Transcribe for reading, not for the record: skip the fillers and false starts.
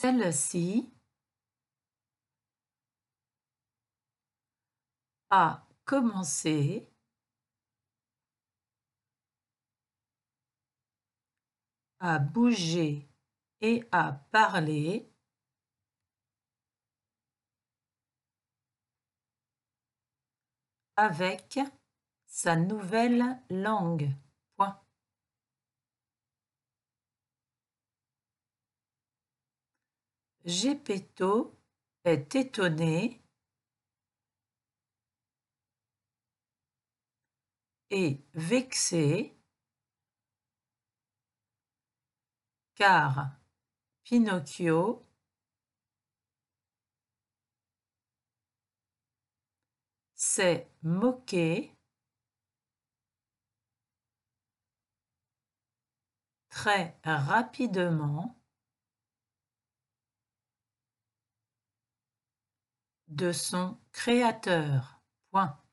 Celle-ci a commencé à bouger et à parler avec sa nouvelle langue. Point. Geppetto est étonné et vexé car Pinocchio s'est moqué très rapidement de son créateur. Point.